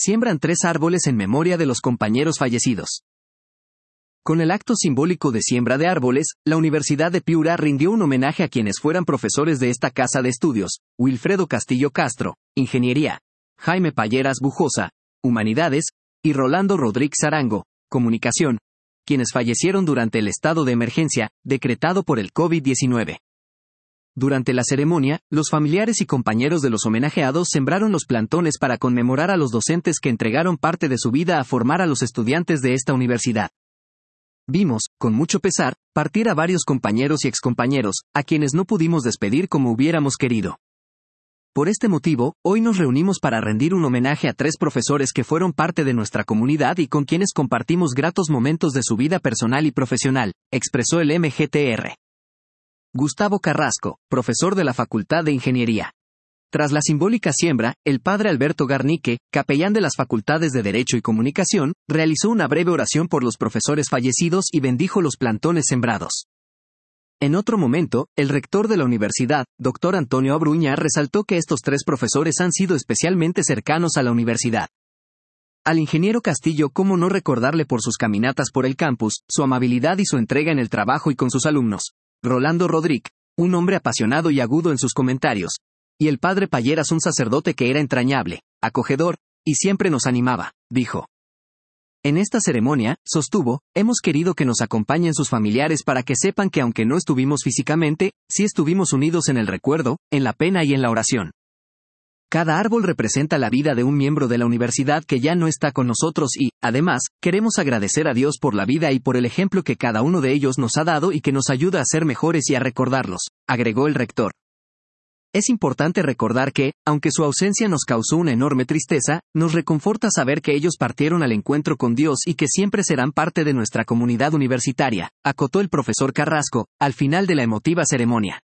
siembran 3 árboles en memoria de los compañeros fallecidos. Con el acto simbólico de siembra de árboles, la Universidad de Piura rindió un homenaje a quienes fueran profesores de esta casa de estudios: Wilfredo Castillo Castro, Ingeniería; Jaime Palleras Bujosa, Humanidades; y Rolando Rodríguez Arango, Comunicación, quienes fallecieron durante el estado de emergencia, decretado por el COVID-19. Durante la ceremonia, los familiares y compañeros de los homenajeados sembraron los plantones para conmemorar a los docentes que entregaron parte de su vida a formar a los estudiantes de esta universidad. Vimos, con mucho pesar, partir a varios compañeros y excompañeros, a quienes no pudimos despedir como hubiéramos querido. Por este motivo, hoy nos reunimos para rendir un homenaje a 3 profesores que fueron parte de nuestra comunidad y con quienes compartimos gratos momentos de su vida personal y profesional, expresó el MGTR. Gustavo Carrasco, profesor de la Facultad de Ingeniería. Tras la simbólica siembra, el padre Alberto Garnique, capellán de las Facultades de Derecho y Comunicación, realizó una breve oración por los profesores fallecidos y bendijo los plantones sembrados. En otro momento, el rector de la universidad, Dr. Antonio Abruña, resaltó que estos 3 profesores han sido especialmente cercanos a la universidad. Al ingeniero Castillo, cómo no recordarle por sus caminatas por el campus, su amabilidad y su entrega en el trabajo y con sus alumnos. Rolando Rodríguez, un hombre apasionado y agudo en sus comentarios. Y el padre Palleras, un sacerdote que era entrañable, acogedor, y siempre nos animaba, dijo. En esta ceremonia, sostuvo, hemos querido que nos acompañen sus familiares para que sepan que aunque no estuvimos físicamente, sí estuvimos unidos en el recuerdo, en la pena y en la oración. Cada árbol representa la vida de un miembro de la universidad que ya no está con nosotros y, además, queremos agradecer a Dios por la vida y por el ejemplo que cada uno de ellos nos ha dado y que nos ayuda a ser mejores y a recordarlos, agregó el rector. Es importante recordar que, aunque su ausencia nos causó una enorme tristeza, nos reconforta saber que ellos partieron al encuentro con Dios y que siempre serán parte de nuestra comunidad universitaria, acotó el profesor Carrasco, al final de la emotiva ceremonia.